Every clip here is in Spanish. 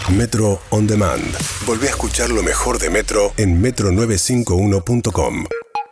Metro On Demand. Volvé a escuchar lo mejor de Metro en metro951.com.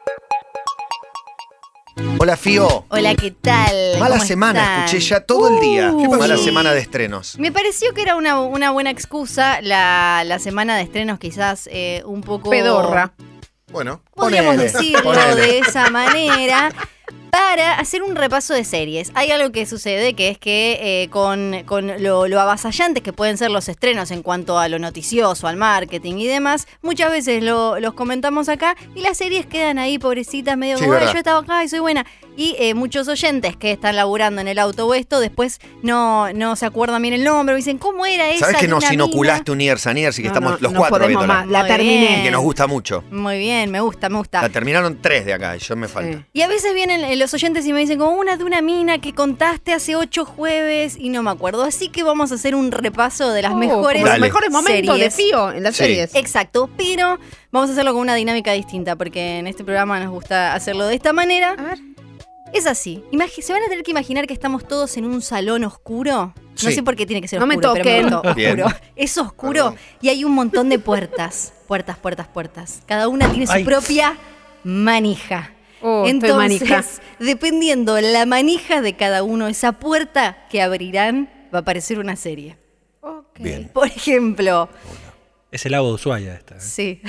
Hola, Fío. Hola, ¿qué tal? Mala ¿Cómo semana, están? escuché ya todo el día. ¿Qué pasó? Mala semana de estrenos. Me pareció que era una buena excusa la semana de estrenos, quizás un poco... Pedorra. Bueno, Podríamos Ponele, decirlo ponele. de esa manera, para hacer un repaso de series. Hay algo que sucede, que es que con lo avasallantes que pueden ser los estrenos en cuanto a lo noticioso, al marketing y demás, muchas veces los comentamos acá y las series quedan ahí, pobrecitas, medio Sí, como, verdad. yo estaba acá y soy buena. Y muchos oyentes que están laburando en el auto o esto, después no se acuerdan bien el nombre, o dicen, ¿cómo era esa? ¿Sabes que de nos una inoculaste un Years and Years y que estamos los cuatro podemos viéndola? más. La Muy terminé. bien. Que nos gusta mucho. mina? Muy bien, me gusta. La terminaron 3 de acá y yo me falta. Sí. Y a veces vienen los oyentes y me dicen como una de una mina que contaste hace 8 jueves y no me acuerdo. Así que vamos a hacer un repaso de las mejores Los Dale. mejores momentos series. de Fío en las Sí. series. Exacto, pero vamos a hacerlo con una dinámica distinta porque en este programa nos gusta hacerlo de esta manera. A ver. Es así. Se van a tener que imaginar que estamos todos en un salón oscuro. No Sí. sé por qué tiene que ser No me oscuro, pero toquen. gustó. Bien. Oscuro. Es oscuro Perdón. y hay un montón de puertas. Puertas. Cada una tiene su Ay. propia manija. Oh, estoy Entonces, manija. dependiendo la manija de cada uno, esa puerta que abrirán, va a aparecer una serie. Ok. Bien. Por ejemplo, Es el agua de Ushuaia esta. ¿eh? sí.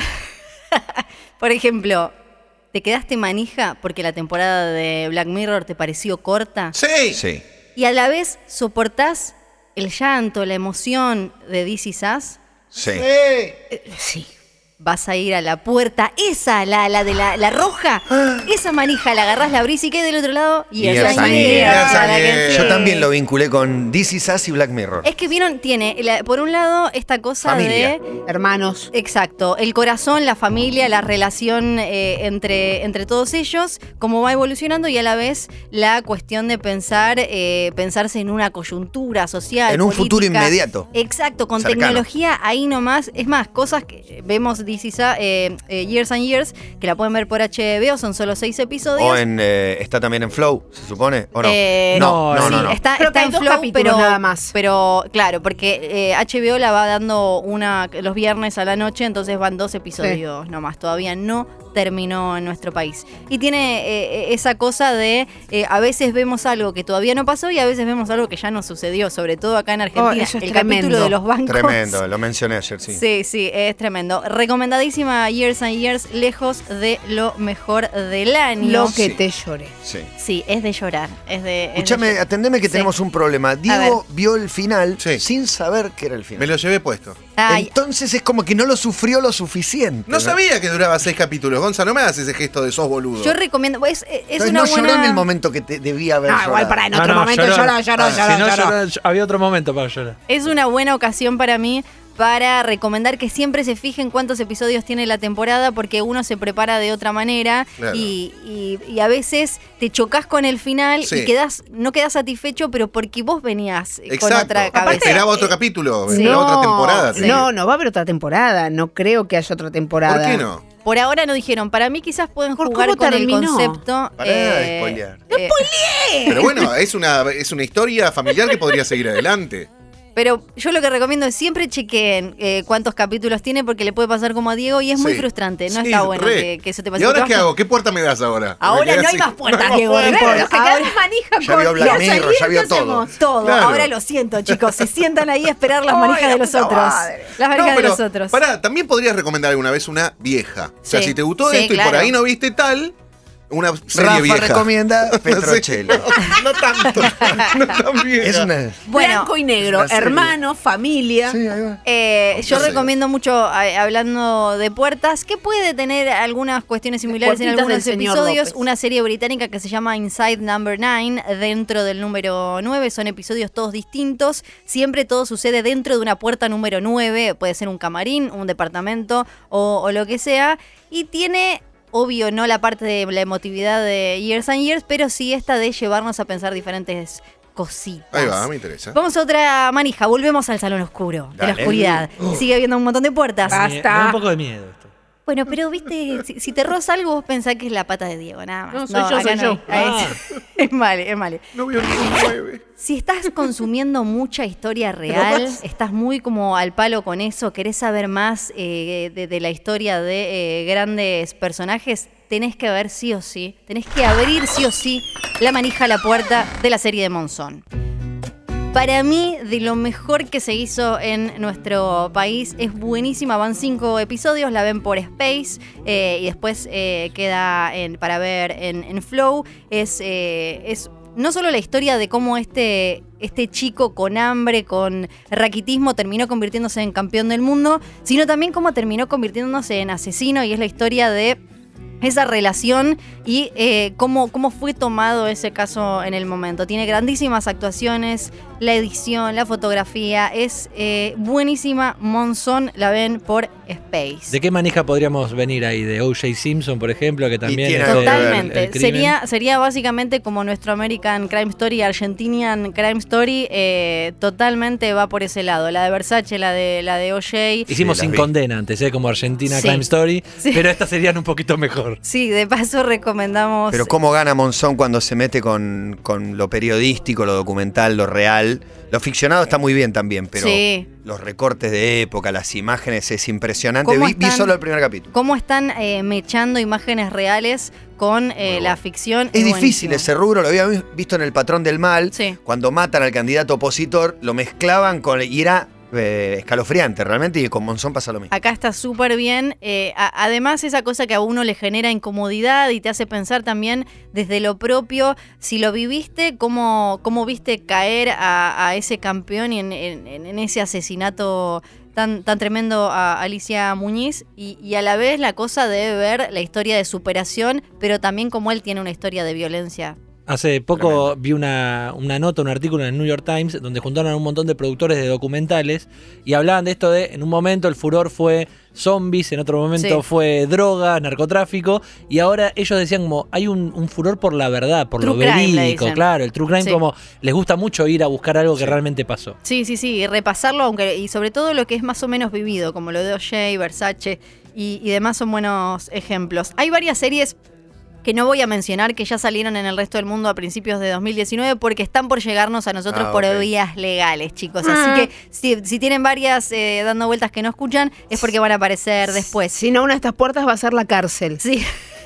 Por ejemplo, ¿te quedaste manija porque la temporada de Black Mirror te pareció corta? sí. Sí. Y a la vez soportás el llanto, la emoción de This Is Us, Sí. sí. Vas a ir a la puerta, esa, la de la roja, esa manija, la agarrás, la abrís y queda del otro lado. Y Years esa and manija, Years. la que Yo sí. también lo vinculé con This Is Us y Black Mirror. Es que vieron, tiene, por un lado, esta cosa Familia. de... Hermanos. Exacto, el corazón, la familia, la relación entre todos ellos, cómo va evolucionando y a la vez la cuestión de pensarse en una coyuntura social. En un política. futuro inmediato. Exacto, con Cercano. tecnología ahí nomás. Es más, cosas que vemos This Is Us, Years and Years, que la pueden ver por HBO, son solo 6 episodios. O está también en Flow, ¿se supone? ¿O no? No, no. Está, Creo está que hay en 2 Flow, capítulos nada más. Pero claro, porque HBO la va dando los viernes a la noche, entonces van 2 episodios nomás. Todavía no terminó en nuestro país. Y tiene esa cosa de a veces vemos algo que todavía no pasó y a veces vemos algo que ya no sucedió, sobre todo acá en Argentina. eso es el tremendo. capítulo de los bancos. Tremendo, lo mencioné ayer, sí. Sí, es tremendo. Recomendadísima Years and Years, lejos de lo mejor del año. Lo que Sí. te lloré. Sí. Sí, es de llorar. Escúchame, atendeme que Sí. tenemos un problema. ver. Diego vio el final Sí. sin saber que era el final. Me lo llevé puesto. Ay, Entonces es como que no lo sufrió lo suficiente. No sabía que duraba 6 capítulos. Gonzalo, no me hagas ese gesto de sos boludo. yo recomiendo. Es Entonces una no lloró buena. en el momento que debía haber llorado. Igual para en otro momento lloró. Si no lloró, había otro momento para llorar. Es una buena ocasión para mí para recomendar que siempre se fijen cuántos episodios tiene la temporada porque uno se prepara de otra manera Claro. y a veces te chocas con el final Sí. y no quedás satifecho, pero porque vos venías con Exacto. otra cabeza. Esperaba otro capítulo, sí. esperaba otra temporada. Sí. No va a haber otra temporada. No creo que haya otra temporada. ¿Por qué no? Por ahora no dijeron. Para mí quizás pueden ¿Por jugar cómo con terminó? el concepto. Pará de spoilear. Pero bueno, es una historia familiar que podría seguir adelante. Pero yo lo que recomiendo es siempre chequeen cuántos capítulos tiene porque le puede pasar como a Diego y es muy Sí. frustrante. No Sí, está bueno re. que eso te pase. ¿Y ahora porque qué vas- hago? ¿Qué puerta me das ahora? Ahora Me quedé no hay así. más puertas, No hay Diego. más Claro, puertas. los que quedaron manija Ya con vio Black Years and Mirror, ya Years, vio ¿qué todo. hacemos? Todo. Claro. Ahora lo siento, chicos. Se sientan ahí a esperar las Ay, manijas la de los puta otros. madre. Las manijas No, de pero, los otros. pará, también podrías recomendar alguna vez una vieja. O sea, Sí. si te gustó Sí, esto y claro. por ahí no viste tal, una serie Rafa vieja. recomienda Sí. Petrocello. No tanto, no tan vieja. Es una... Bueno, Blanco y negro, una serie. hermanos, familia. Sí, ahí va. yo No sé. recomiendo mucho, hablando de puertas, que puede tener algunas cuestiones similares en Puertitas algunos del señor episodios. López. Una serie británica que se llama Inside Number 9, dentro del número 9. Son episodios todos distintos. Siempre todo sucede dentro de una puerta número 9. Puede ser un camarín, un departamento o lo que sea. Y tiene... Obvio, no la parte de la emotividad de Years and Years, pero sí esta de llevarnos a pensar diferentes cositas. Ahí va, me interesa. Vamos a otra manija, volvemos al salón oscuro, de la Dale. oscuridad. Sigue habiendo un montón de puertas. Basta. Me da un poco de miedo esto. Bueno, pero viste, si te roza algo, vos pensás que es la pata de Diego, nada más. No, soy yo. Es vale. No veo ningún 9. Si estás consumiendo mucha historia real, estás muy como al palo con eso, querés saber más de la historia de grandes personajes, tenés que ver sí o sí, tenés que abrir sí o sí la manija a la puerta de la serie de Monzón. Para mí, de lo mejor que se hizo en nuestro país, es buenísima. Van 5 episodios, la ven por Space y después queda para ver en Flow. Es no solo la historia de cómo este chico con hambre, con raquitismo, terminó convirtiéndose en campeón del mundo, sino también cómo terminó convirtiéndose en asesino, y es la historia de esa relación y cómo fue tomado ese caso en el momento. Tiene grandísimas actuaciones, la edición, la fotografía, es buenísima. Monzón, la ven por Space. ¿De qué manija podríamos venir ahí? ¿De O.J. Simpson, por ejemplo? Que también tiene es Totalmente. el crimen. Sería básicamente como nuestro American Crime Story, Argentinian Crime Story. Totalmente va por ese lado. La de Versace, la de O.J. Hicimos Sí, Sin las vi. Condena antes, como Argentina Sí. Crime Story, Sí. pero estas serían un poquito mejor. Sí, de paso recomendamos. Pero cómo gana Monzón cuando se mete con lo periodístico, lo documental, lo real. Lo ficcionado está muy bien también, pero Sí. los recortes de época, las imágenes, es impresionante. ¿Cómo Vi están? solo el primer capítulo. Cómo están mechando imágenes reales con la ficción. Es difícil buenísimo. ese rubro, lo había visto en El Patrón del Mal. Sí. Cuando matan al candidato opositor, lo mezclaban con... Y era escalofriante realmente, y con Monzón pasa lo mismo. Acá está súper bien. Además, esa cosa que a uno le genera incomodidad y te hace pensar también desde lo propio, si lo viviste, cómo viste caer a ese campeón y en ese asesinato tan tremendo a Alicia Muñiz, y a la vez la cosa de ver la historia de superación, pero también como él tiene una historia de violencia. Hace poco vi una nota, un artículo en el New York Times, donde juntaron a un montón de productores de documentales y hablaban de esto de, en un momento el furor fue zombies, en otro momento Sí. fue droga, narcotráfico, y ahora ellos decían como, hay un furor por la verdad, por True lo crime, le verídico, dicen. claro, el true crime, Sí. como les gusta mucho ir a buscar algo que realmente pasó. Sí, y repasarlo, y sobre todo lo que es más o menos vivido, como lo de O.J., Versace y demás, son buenos ejemplos. Hay varias series que no voy a mencionar, que ya salieron en el resto del mundo a principios de 2019, porque están por llegarnos a nosotros por ok. vías legales, chicos. Así que si tienen varias dando vueltas que no escuchan, es porque van a aparecer después. Si no, una de estas puertas va a ser la cárcel. Sí.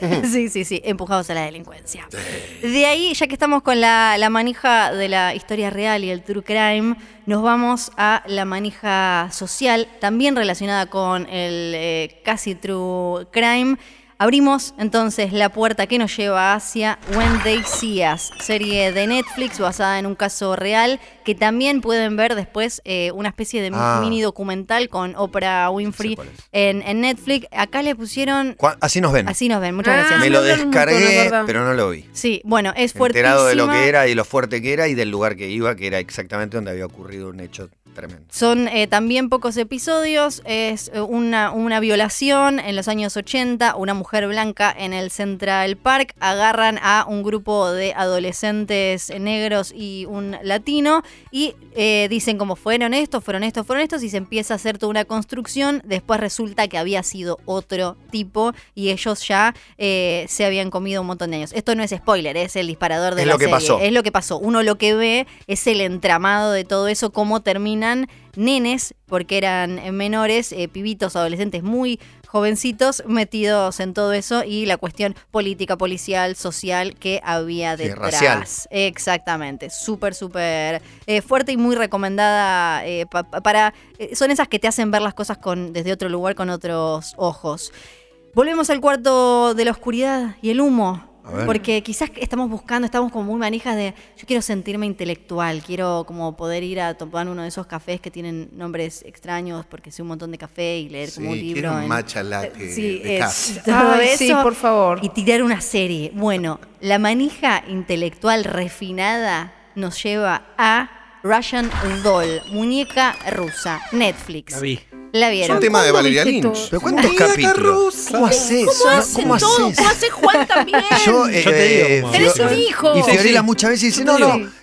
Sí, empujados a la delincuencia. De ahí, ya que estamos con la manija de la historia real y el true crime, nos vamos a la manija social, también relacionada con el casi true crime. Abrimos entonces la puerta que nos lleva hacia When They See Us, serie de Netflix basada en un caso real, que también pueden ver después una especie de mini documental con Oprah Winfrey Sí, ¿cuál es? en Netflix. Acá le pusieron... Así nos ven. Así nos ven, muchas gracias. Me lo me hablan un montón, descargué, la verdad. pero no lo vi. Sí, bueno, es fuertísima. Enterado de lo que era y lo fuerte que era y del lugar que iba, que era exactamente donde había ocurrido un hecho tremendo. Son también pocos episodios, es una violación en los años 80, una mujer blanca en el Central Park, agarran a un grupo de adolescentes negros y un latino y dicen como fueron estos y se empieza a hacer toda una construcción. Después resulta que había sido otro tipo y ellos ya se habían comido un montón de años. Esto no es spoiler, es el disparador de Es la lo que serie. pasó. Es lo que pasó. Uno lo que ve es el entramado de todo eso, cómo terminan nenes, porque eran menores, pibitos, adolescentes muy jovencitos metidos en todo eso y la cuestión política, policial, social que había Sí, detrás. racial. Exactamente, súper fuerte y muy recomendada para... son esas que te hacen ver las cosas desde otro lugar, con otros ojos. Volvemos al cuarto de la oscuridad y el humo. A ver. Porque quizás estamos como muy manijas de, yo quiero sentirme intelectual, quiero como poder ir a tomar uno de esos cafés que tienen nombres extraños porque sé un montón de café y leer como un libro. quiero un en- matcha latte Sí, de es casa. todo Ay, eso. sí, por favor. Y tirar una serie. Bueno, la manija intelectual refinada nos lleva a Russian Doll, muñeca rusa, Netflix. La vi. ¿La Es vieron? un tema de ¿Cuándo Valeria viste Lynch. todo? ¿Pero cuántos Muñeca capítulos? rusa. ¿Cómo haces? ¿Cómo ¿No? hacen ¿Cómo todo? haces? ¿Cómo hace Juan también? Yo, te digo cómo Tenés un hijo. Y Fiorella Sí. muchas veces dice, Yo no, te no, digo.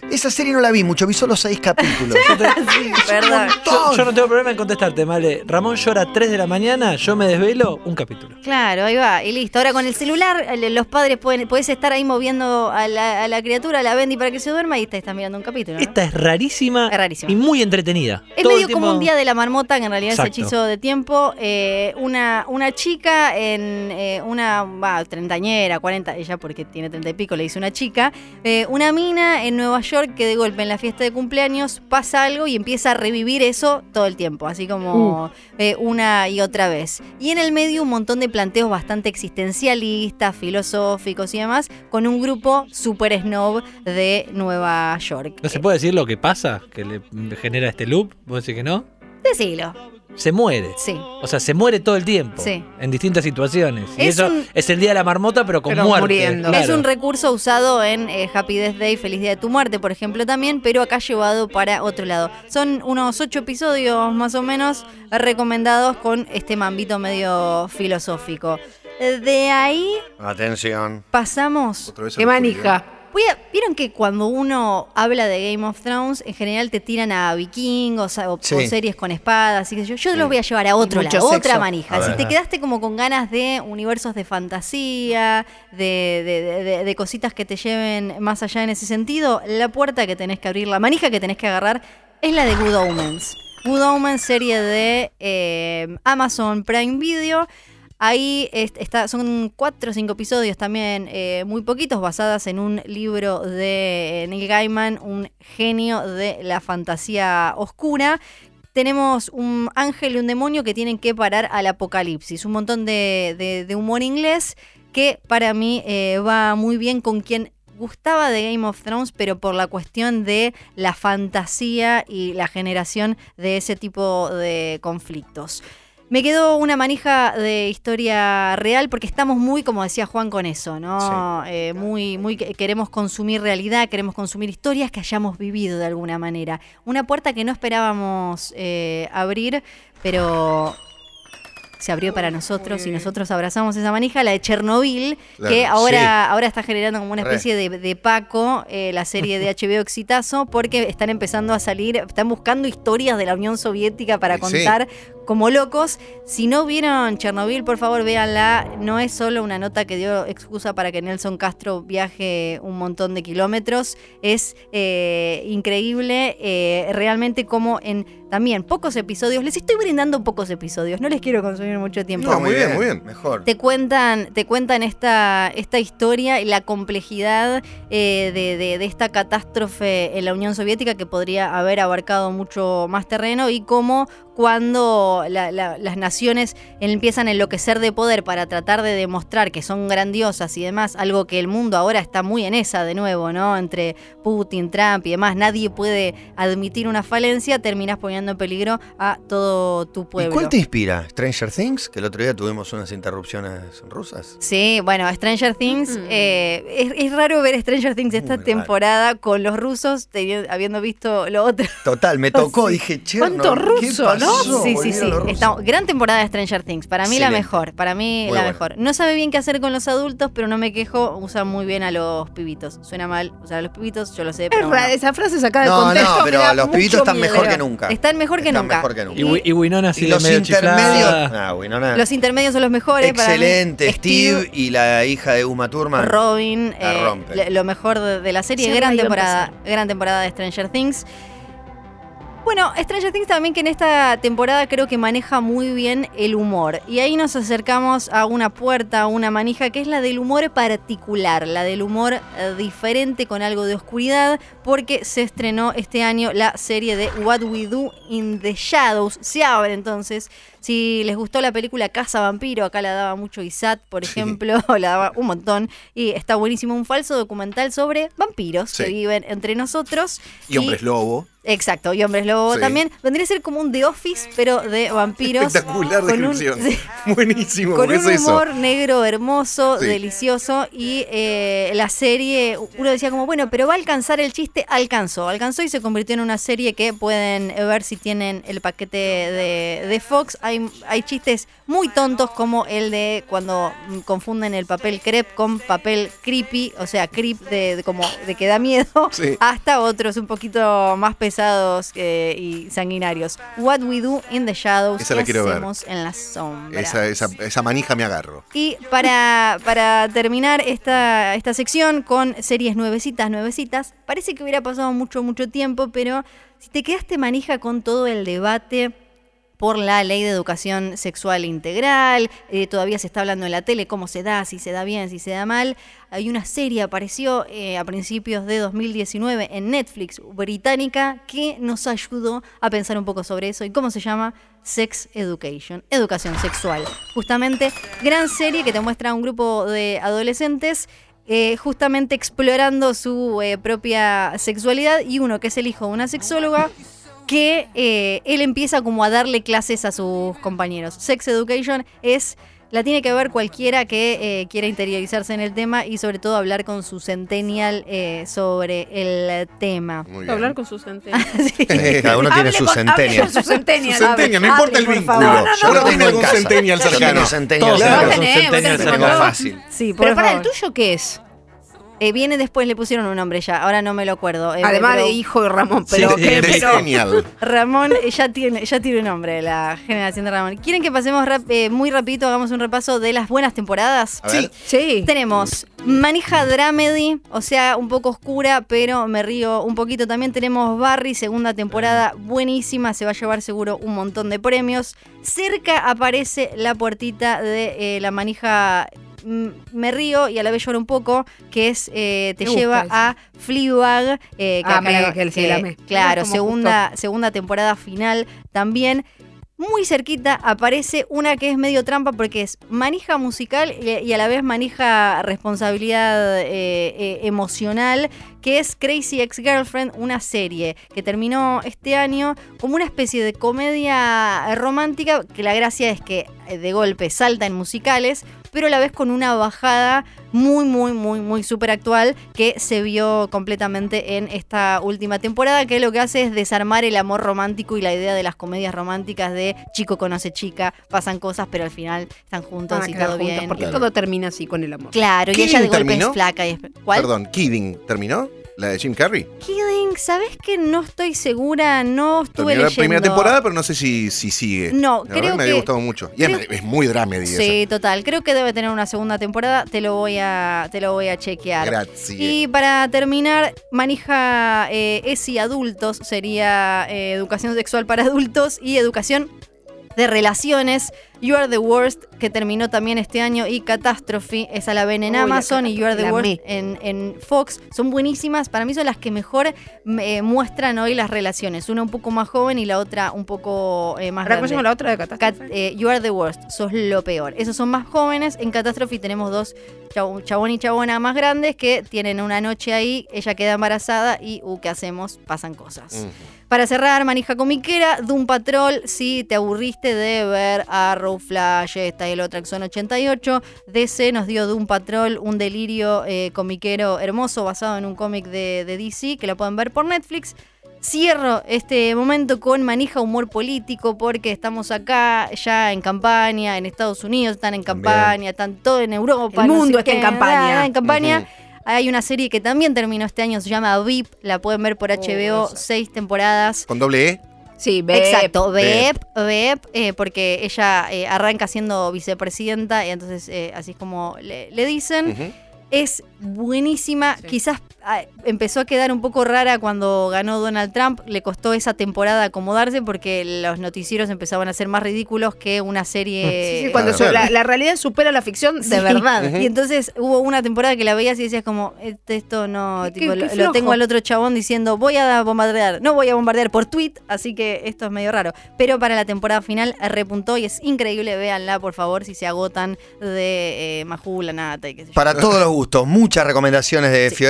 Esa serie no la vi mucho, vi solo 6 capítulos. Sí, perdón. Yo no tengo problema en contestarte, Male. Ramón llora a 3 de la mañana, yo me desvelo, un capítulo. Claro, ahí va, y listo. Ahora con el celular, los padres podés estar ahí moviendo a la criatura, a la Bendy para que se duerma y te estás mirando un capítulo, ¿no? Esta es rarísima, Es rarísima. y muy entretenida. Es Todo el medio tiempo- como un día de la marmota, que en realidad Exacto. es hechizo de tiempo. Una chica en una treintañera, 40, ella porque tiene 30 y pico, le dice una chica. Una mina en Nueva York que de golpe en la fiesta de cumpleaños pasa algo y empieza a revivir eso todo el tiempo, así como una y otra vez. Y en el medio un montón de planteos bastante existencialistas, filosóficos y demás, con un grupo super snob de Nueva York. ¿No se puede decir lo que pasa? Que le genera este loop. ¿Vos decís que no? Decilo. Se muere. Sí. O sea, se muere todo el tiempo. Sí. En distintas situaciones. Y Es eso un- es el día de la marmota, pero con Pero muerte. muriendo. Claro. Es un recurso usado en Happy Death Day, Feliz Día de tu Muerte, por ejemplo, también, pero acá llevado para otro lado. Son unos 8 episodios más o menos recomendados con este mambito medio filosófico. De ahí Atención. pasamos. Otra vez a Qué la oscuridad. manija. ¿Vieron que cuando uno habla de Game of Thrones, en general te tiran a vikingos o Sí. series con espadas? Y qué sé yo. Yo los voy a llevar a otro Mucho lado, sexo. otra manija. A Si ver. te quedaste como con ganas de universos de fantasía, de cositas que te lleven más allá en ese sentido, la puerta que tenés que abrir, la manija que tenés que agarrar, es la de Good Omens. Good Omens, serie de Amazon Prime Video. Ahí son 4 o 5 episodios también, muy poquitos, basadas en un libro de Neil Gaiman, un genio de la fantasía oscura. Tenemos un ángel y un demonio que tienen que parar al apocalipsis. Un montón de humor inglés que para mí va muy bien con quien gustaba de Game of Thrones, pero por la cuestión de la fantasía y la generación de ese tipo de conflictos. Me quedó una manija de historia real porque estamos muy, como decía Juan, con eso, ¿no? Muy queremos consumir realidad, queremos consumir historias que hayamos vivido de alguna manera. Una puerta que no esperábamos abrir, pero se abrió para nosotros y nosotros abrazamos esa manija, la de Chernobyl, Claro, que ahora está generando como una especie de Paco, la serie de HBO exitazo, porque están empezando a salir, están buscando historias de la Unión Soviética para Sí. contar como locos. Si no vieron Chernobyl, por favor, véanla. No es solo una nota que dio excusa para que Nelson Castro viaje un montón de kilómetros. Es increíble realmente como en también pocos episodios. Les estoy brindando pocos episodios. No les quiero consumir mucho tiempo. No, muy bien, muy bien. Mejor. Te cuentan esta historia y la complejidad de esta catástrofe en la Unión Soviética que podría haber abarcado mucho más terreno y cómo cuando las naciones empiezan a enloquecer de poder para tratar de demostrar que son grandiosas y demás, algo que el mundo ahora está muy en esa de nuevo, ¿no? Entre Putin, Trump y demás, nadie puede admitir una falencia, terminás poniendo en peligro a todo tu ¿Y pueblo. cuál te inspira? ¿Stranger Things? Que el otro día tuvimos unas interrupciones rusas. Sí, bueno, Stranger Things, es raro ver Stranger Things esta Muy raro. temporada con los rusos, habiendo visto lo otro. Total, me tocó, Sí. dije, che, ¿Cuánto ¿qué ruso, pasó? no? Sí, sí, Volvieron sí. los rusos. Gran temporada de Stranger Things. Para mí la Excelente. mejor. Para mí Muy la buena. mejor. No sabe bien qué hacer con los adultos, pero no me quejo. Usan muy bien a los pibitos. Suena mal usar a los pibitos, yo lo sé, Es pero rara, bueno. esa frase sacada de No, contexto. no, me pero da los mucho pibitos están miedo. mejor que nunca. Están mejor que nunca. Mejor que nunca. Y Winona Y sigue los medio intermedios. chiflada. Winona. Los intermedios son los mejores. para mí. Excelente. Steve y la hija de Uma Thurman. Robin, La rompe. lo mejor de la serie. Ya Gran iba a temporada de Stranger Things. Bueno, Stranger Things también que en esta temporada creo que maneja muy bien el humor. Y ahí nos acercamos a una puerta, a una manija, que es la del humor particular, la del humor diferente con algo de oscuridad, porque se estrenó este año la serie de What We Do in the Shadows. Se abre entonces. Si les gustó la película Casa Vampiro, acá la daba mucho Isat, por ejemplo, la daba un montón. Y está buenísimo, un falso documental sobre vampiros Sí. que viven entre nosotros. Y hombres lobo. Exacto, y Hombres Lobo Sí. también. Vendría a ser como un The Office, pero de vampiros. Espectacular con un- descripción. sí, Buenísimo, con ¿qué un es eso? humor negro hermoso, Sí. delicioso. Y la serie, uno decía como, bueno, pero va a alcanzar el chiste. Alcanzó y se convirtió en una serie que pueden ver si tienen el paquete de Fox. Hay chistes muy tontos como el de cuando confunden el papel crepe con papel creepy, o sea, creep como de que da miedo, Sí. hasta otros un poquito más pesados y sanguinarios. What We Do in the Shadows. Esa la ¿Qué quiero ver. hacemos en las sombras? Esa manija me agarro. Y para terminar esta sección con series nuevecitas, parece que hubiera pasado mucho tiempo, pero si te quedaste manija con todo el debate por la ley de educación sexual integral, todavía se está hablando en la tele cómo se da, si se da bien, si se da mal. Hay una serie, apareció a principios de 2019 en Netflix británica, que nos ayudó a pensar un poco sobre eso. ¿Y cómo se llama? Sex Education, educación sexual. Justamente, gran serie que te muestra a un grupo de adolescentes justamente explorando su propia sexualidad, y uno que es el hijo de una sexóloga, que él empieza como a darle clases a sus compañeros. Sex Education la tiene que ver cualquiera que quiera interiorizarse en el tema y sobre todo hablar con su centennial sobre el tema. Muy bien. Hablar con sus centenias. Sí. Cada uno tiene su centennial. Con sus centenias. Centennial, no importa el por vínculo. favor. Yo no tengo algún centennial Yo tengo cercano. un centennial Todos cercano. tenemos un centennial vos tenés Algo cercano. fácil. Sí, por Pero para el favor. tuyo, ¿qué es? Viene después, le pusieron un nombre ya, ahora no me lo acuerdo. Además pero de hijo de Ramón, Sí, pero sí, ¿qué? sí. Pero Centennial. Ramón ya tiene un nombre, la generación de Ramón. ¿Quieren que pasemos muy rapidito, hagamos un repaso de las buenas temporadas? A ver. sí. Tenemos Manija Dramedy, o sea, un poco oscura, pero me río un poquito. También tenemos Barry, segunda temporada, buenísima, se va a llevar seguro un montón de premios. Cerca aparece la puertita de la Manija Me río y a la vez lloro un poco, que es te Me lleva gusta a Fleabag, que Amé, que sí, la amé. claro, Como segunda temporada final también. Muy cerquita aparece una que es medio trampa porque es manija musical y a la vez manija responsabilidad emocional, que es Crazy Ex-Girlfriend, una serie que terminó este año como una especie de comedia romántica, que la gracia es que de golpe salta en musicales, pero a la vez con una bajada muy súper actual que se vio completamente en esta última temporada, que lo que hace es desarmar el amor romántico y la idea de las comedias románticas de chico conoce chica, pasan cosas, pero al final están juntos Van a y quedar todo juntos, bien. porque Claro. todo termina así con el amor. Claro, y ¿Kidding ella de golpe terminó? es flaca. ¿Cuál? Perdón, Kidding, ¿terminó? ¿La de Jim Carrey? Kidding, ¿sabes que no estoy segura? No estuve Terminó la leyendo. primera temporada, pero no sé si sigue. No, La creo verdad me había que- gustado mucho. Y creo- es muy dramedy Sí, total. Creo que debe tener una segunda temporada. Te lo voy a chequear. Gracias. Y para terminar, manija ESI adultos, sería educación sexual para adultos y educación de relaciones. You Are the Worst, que terminó también este año, y Catastrophe, esa la ven en Uy, la Amazon, y You Are the Catastrophe, Worst en Fox. Son buenísimas, para mí son las que mejor muestran hoy las relaciones. Una un poco más joven y la otra un poco más Ahora, ¿cómo grande. se llama la otra de Catástrofe? You Are the Worst, sos lo peor. Esos son más jóvenes. En Catastrophe tenemos dos chabón y chabona más grandes que tienen una noche ahí, ella queda embarazada y, ¿qué hacemos? Pasan cosas. Para cerrar, manija comiquera, Doom Patrol, si te aburriste de ver Arrow, Flash, esta y el otro, Son 88, DC nos dio Doom Patrol, un delirio comiquero hermoso basado en un cómic de DC, que lo pueden ver por Netflix. Cierro este momento con manija humor político porque estamos acá ya en campaña, en Estados Unidos están en campaña, están todo en Europa. El no sé mundo está qué, en campaña. En campaña. Hay una serie que también terminó este año, se llama VIP, la pueden ver por HBO, esa. 6 temporadas. ¿Con doble E? Sí, ve. Exacto, Veep. Veep, porque ella arranca siendo vicepresidenta y entonces así es como le dicen. Ujú. Es buenísima, Sí. quizás empezó a quedar un poco rara cuando ganó Donald Trump, le costó esa temporada acomodarse porque los noticieros empezaban a ser más ridículos que una serie Sí, sí, cuando Claro. la realidad supera la ficción de Sí. verdad. Ujú. Y entonces hubo una temporada que la veías y decías como, esto no, Qué- tipo, qué lo flojo. tengo al otro chabón diciendo, voy a bombardear, no voy a bombardear por tweet, así que esto es medio raro. Pero para la temporada final repuntó y es increíble, véanla por favor si se agotan de Majula, Nata y qué sé yo. Para todos los gustos, muchas recomendaciones de Fiorella, comedia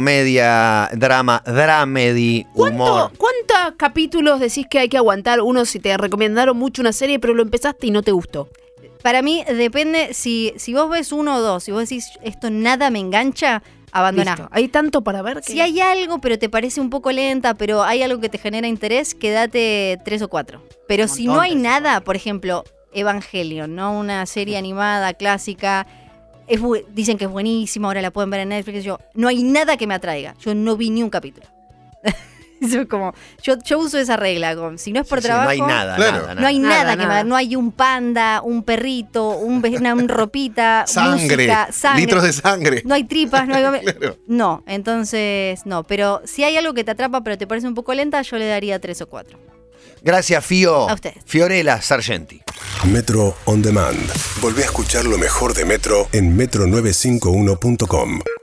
comedia, drama, dramedy, humor. ¿Cuántos capítulos decís que hay que aguantar? Uno, si te recomendaron mucho una serie, pero lo empezaste y no te gustó. Para mí depende, si vos ves 1 o 2, si vos decís esto nada me engancha, abandoná. Listo. Hay tanto para ver que... Si hay algo, pero te parece un poco lenta, pero hay algo que te genera interés, quédate 3 o 4. Pero Un si montón, no hay 3 o nada, 4. por ejemplo, Evangelion, ¿no? Una serie animada, clásica, dicen que es buenísima, ahora la pueden ver en Netflix. No hay nada que me atraiga. Yo no vi ni un capítulo. Eso es como, yo uso esa regla, si no es por Sí, trabajo... no hay nada, Claro. nada. No hay nada, Nada, que nada. no hay un panda, un perrito, un ropita, Sangre, música, sangre. litros de sangre. No hay tripas, no hay... Claro. No, entonces no. Pero si hay algo que te atrapa pero te parece un poco lenta, yo le daría 3 o 4. Gracias, Fío. A ustedes. Fiorella Sargenti. Metro On Demand. Volvé a escuchar lo mejor de Metro en metro951.com.